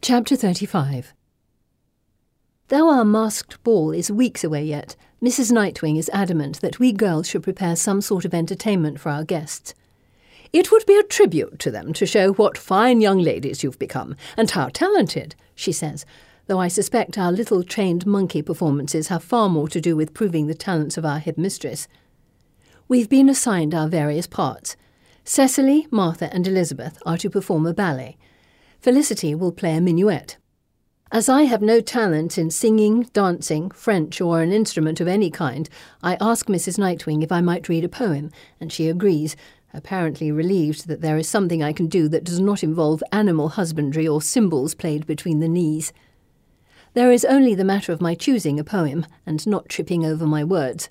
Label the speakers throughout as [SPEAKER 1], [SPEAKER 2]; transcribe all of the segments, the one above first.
[SPEAKER 1] Chapter 35. Though our masked ball is weeks away yet, Mrs. Nightwing is adamant that we girls should prepare some sort of entertainment for our guests. "It would be a tribute to them to show what fine young ladies you've become, and how talented," she says, though I suspect our little trained monkey performances have far more to do with proving the talents of our head mistress. We've been assigned our various parts. Cecily, Martha and Elizabeth are to perform a ballet. Felicity will play a minuet. As I have no talent in singing, dancing, French or an instrument of any kind, I ask Mrs. Nightwing if I might read a poem, and she agrees, apparently relieved that there is something I can do that does not involve animal husbandry or cymbals played between the knees. There is only the matter of my choosing a poem and not tripping over my words.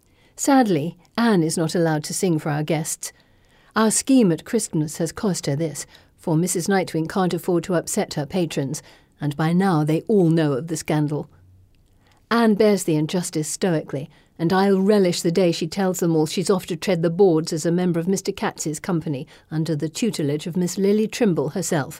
[SPEAKER 1] Sadly, Anne is not allowed to sing for our guests. Our scheme at Christmas has cost her this, for Mrs. Nightwing can't afford to upset her patrons, and by now they all know of the scandal. Anne bears the injustice stoically, and I'll relish the day she tells them all she's off to tread the boards as a member of Mr. Cats's company under the tutelage of Miss Lily Trimble herself.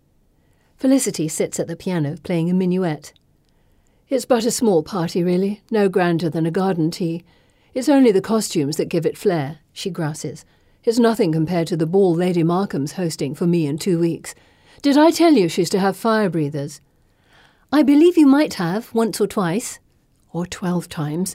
[SPEAKER 1] Felicity sits at the piano playing a minuet. "It's but a small party, really, no grander than a garden tea. It's only the costumes that give it flair," she grouses. "It's nothing compared to the ball Lady Markham's hosting for me in 2 weeks. Did I tell you she's to have fire breathers?" "I believe you might have, once or twice." "Or 12 times.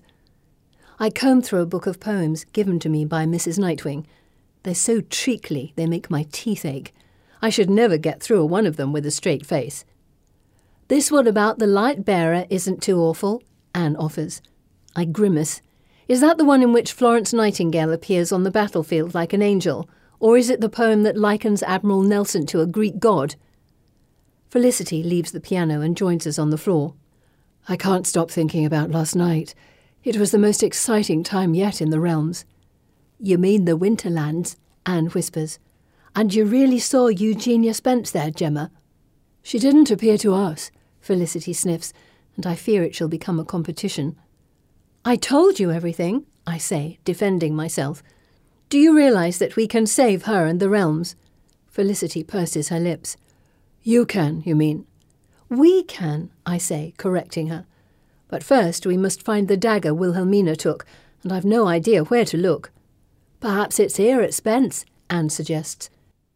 [SPEAKER 1] I comb through a book of poems given to me by Mrs. Nightwing. They're so treacly they make my teeth ache. I should never get through one of them with a straight face. "This one about the light bearer isn't too awful," Anne offers. I grimace. "Is that the one in which Florence Nightingale appears on the battlefield like an angel, or is it the poem that likens Admiral Nelson to a Greek god?" Felicity leaves the piano and joins us on the floor. "I can't stop thinking about last night. It was the most exciting time yet in the realms." "You mean the Winterlands?" Anne whispers. "And you really saw Eugenia Spence there, Gemma?" "She didn't appear to us," Felicity sniffs, and I fear it shall become a competition. "I told you everything," I say, defending myself. "Do you realize that we can save her and the realms?" Felicity purses her lips. "You can, you mean?" "We can," I say, correcting her. "But first we must find the dagger Wilhelmina took, and I've no idea where to look." "Perhaps it's here at Spence," Anne suggests.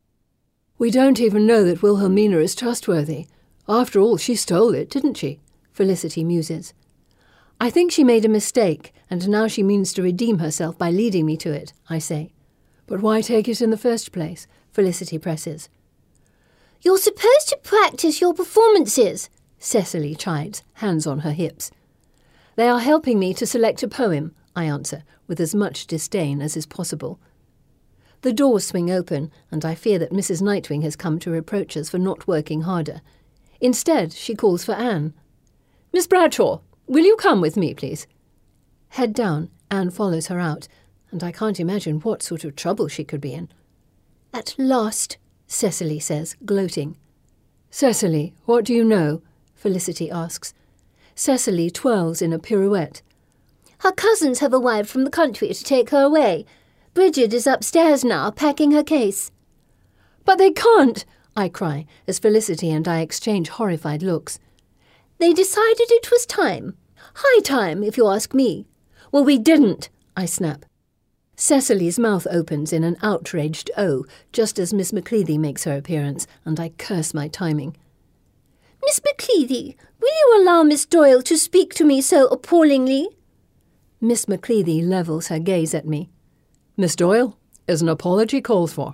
[SPEAKER 1] "We don't even know that Wilhelmina is trustworthy. After all, she stole it, didn't she?" Felicity muses. "I think she made a mistake, and now she means to redeem herself by leading me to it," I say. "But why take it in the first place?" Felicity presses. "You're supposed to practice your performances," Cecily chides, hands on her hips. "They are helping me to select a poem," I answer, with as much disdain as is possible. The doors swing open, and I fear that Mrs. Nightwing has come to reproach us for not working harder. Instead, she calls for Anne. "Miss Bradshaw, will you come with me, please?" Head down, Anne follows her out, and I can't imagine what sort of trouble she could be in. "At last," Cecily says, gloating. "Cecily, what do you know?" Felicity asks. Cecily twirls in a pirouette. "Her cousins have arrived from the country to take her away. Bridget is upstairs now, packing her case." "But they can't!" I cry, as Felicity and I exchange horrified looks. "They decided it was time. High time, if you ask me." "Well, we didn't," I snap. Cecily's mouth opens in an outraged O, just as Miss Macleady makes her appearance, and I curse my timing. "Miss Macleady, will you allow Miss Doyle to speak to me so appallingly?" Miss Macleady levels her gaze at me. "Miss Doyle, is an apology called for?"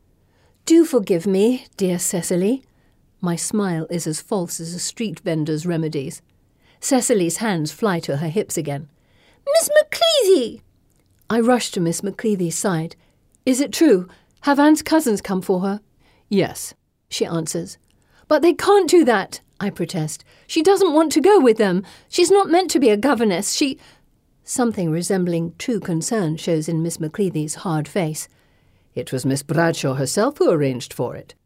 [SPEAKER 1] "Do forgive me, dear Cecily." My smile is as false as a street vendor's remedies. Cecily's hands fly to her hips again. "Miss Macleady!" I rush to Miss Macleady's side. "Is it true? Have Anne's cousins come for her?" "Yes," she answers. "But they can't do that," I protest. "She doesn't want to go with them. She's not meant to be a governess. Something resembling true concern shows in Miss Macleady's hard face. "It was Miss Bradshaw herself who arranged for it."